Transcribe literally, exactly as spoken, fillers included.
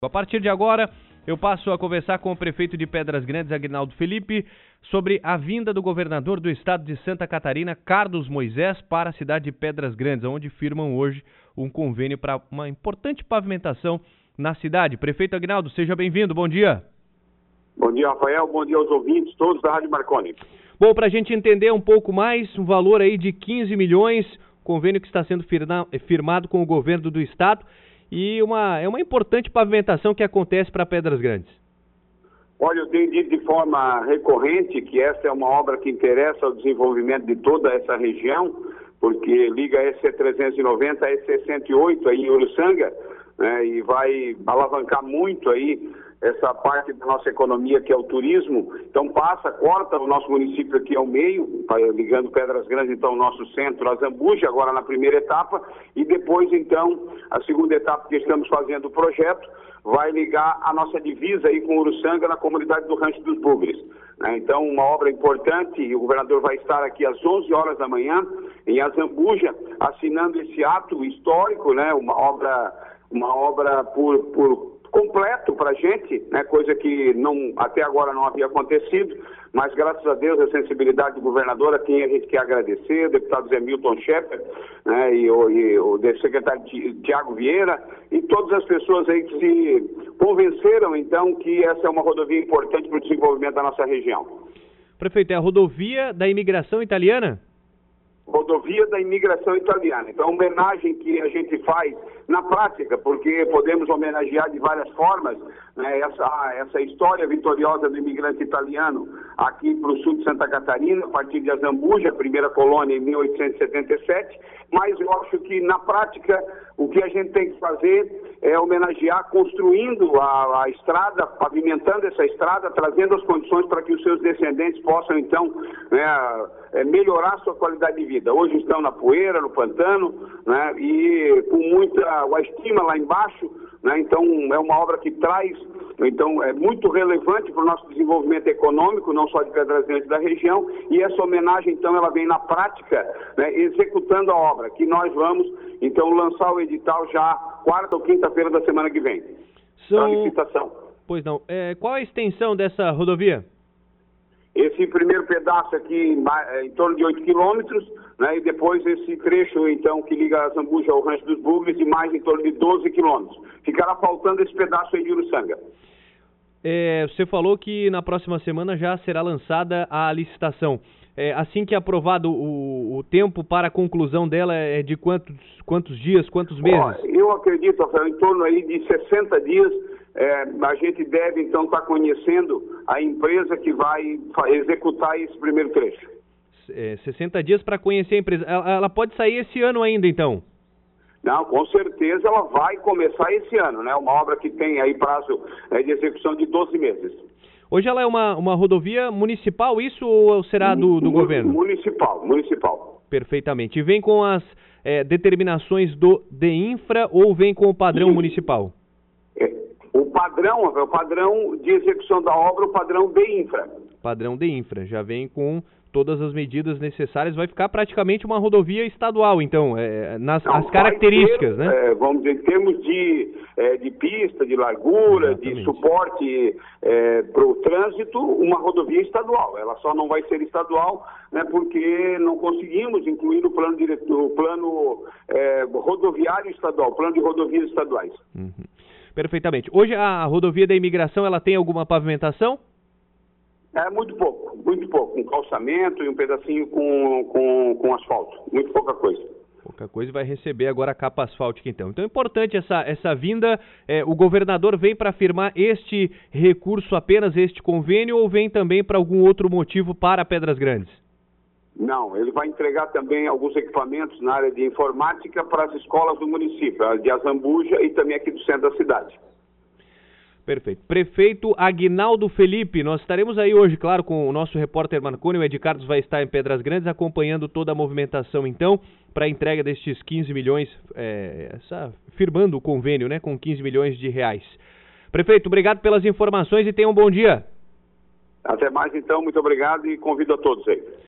A partir de agora, eu passo a conversar com o prefeito de Pedras Grandes, Aguinaldo Felipe, sobre a vinda do governador do estado de Santa Catarina, Carlos Moisés, para a cidade de Pedras Grandes, onde firmam hoje um convênio para uma importante pavimentação na cidade. Prefeito Aguinaldo, seja bem-vindo, bom dia. Bom dia, Rafael, bom dia aos ouvintes, todos da Rádio Marconi. Bom, para a gente entender um pouco mais, um valor aí de quinze milhões, convênio que está sendo firmado com o governo do estado, e uma, é uma importante pavimentação que acontece para Pedras Grandes. Olha, eu tenho dito de forma recorrente que essa é uma obra que interessa ao desenvolvimento de toda essa região, porque liga a S C trezentos e noventa a S C cento e oito aí em Uruçanga, né, e vai alavancar muito aí essa parte da nossa economia que é o turismo. Então passa, corta o nosso município aqui ao meio, ligando Pedras Grandes, então o nosso centro, a Zambuja, agora na primeira etapa, e depois então a segunda etapa que estamos fazendo o projeto, vai ligar a nossa divisa aí com Uruçanga na comunidade do Rancho dos Bugres. Então uma obra importante, e o governador vai estar aqui às onze horas da manhã em Azambuja, assinando esse ato histórico, né? Uma obra, uma obra por... por completo para a gente, né, coisa que não, até agora não havia acontecido, mas graças a Deus a sensibilidade do governador, a quem a gente quer agradecer, o deputado Zé Milton Scheffer, né, e, o, e o secretário Tiago Vieira, e todas as pessoas aí que se convenceram, então, que essa é uma rodovia importante para o desenvolvimento da nossa região. Prefeito, é a rodovia da imigração italiana? Rodovia da imigração italiana. Então, a homenagem que a gente faz na prática, porque podemos homenagear de várias formas, né, essa, essa história vitoriosa do imigrante italiano aqui para o sul de Santa Catarina, a partir de Azambuja, a primeira colônia em mil oitocentos e setenta e sete, mas eu acho que na prática o que a gente tem que fazer é homenagear construindo a, a estrada, pavimentando essa estrada, trazendo as condições para que os seus descendentes possam então, né, melhorar a sua qualidade de vida. Hoje estão na poeira, no pantano, né, e com muita a estima lá embaixo, né, então é uma obra que traz, então é muito relevante para o nosso desenvolvimento econômico, não só de Pedras Grandes da região, e essa homenagem então ela vem na prática, né, executando a obra, que nós vamos então lançar o edital já quarta ou quinta-feira da semana que vem. São... A licitação. Pois não. É, qual a extensão dessa rodovia? Esse primeiro pedaço aqui é em torno de oito quilômetros, né, e depois esse trecho, então, que liga a Zambuja ao Rancho dos Bugres, de mais em torno de doze quilômetros. Ficará faltando esse pedaço aí de Uruçanga. É, você falou que na próxima semana já será lançada a licitação. É, assim que aprovado o, o tempo para a conclusão dela, é de quantos, quantos dias, quantos meses? Ó, eu acredito, Rafael, em torno aí de sessenta dias, é, a gente deve então estar conhecendo a empresa que vai executar esse primeiro trecho. É, sessenta dias para conhecer a empresa. Ela, ela pode sair esse ano ainda, então? Não, com certeza ela vai começar esse ano, né? Uma obra que tem aí prazo é, de execução de doze meses. Hoje ela é uma, uma rodovia municipal, isso, ou será do, do governo? Municipal, municipal. Perfeitamente. E vem com as é, determinações do DEINFRA ou vem com o padrão Sim. municipal? É, o padrão, o padrão de execução da obra, o padrão DEINFRA. Padrão DEINFRA, já vem com todas as medidas necessárias, vai ficar praticamente uma rodovia estadual, então, é, nas Não, as características, ter, né? É, vamos dizer, em termos de, é, de pista, de largura, Exatamente. de suporte é, para o trânsito, uma rodovia estadual. Ela só não vai ser estadual, né, porque não conseguimos incluir o plano, direto, o plano é, rodoviário estadual, plano de rodovias estaduais. Uhum. Perfeitamente. Hoje a rodovia da imigração, ela tem alguma pavimentação? É muito pouco, muito pouco, um calçamento e um pedacinho com, com, com asfalto, muito pouca coisa. Pouca coisa, vai receber agora a capa asfáltica então. Então é importante essa, essa vinda, é, o governador vem para firmar este recurso apenas, este convênio, ou vem também para algum outro motivo para Pedras Grandes? Não, ele vai entregar também alguns equipamentos na área de informática para as escolas do município, de Azambuja e também aqui do centro da cidade. Perfeito. Prefeito Aguinaldo Felipe, nós estaremos aí hoje, claro, com o nosso repórter Marconi, o Ed Carlos vai estar em Pedras Grandes, acompanhando toda a movimentação, então, para a entrega destes quinze milhões, é, essa, firmando o convênio, né, com quinze milhões de reais. Prefeito, obrigado pelas informações e tenha um bom dia. Até mais, então, muito obrigado e convido a todos aí.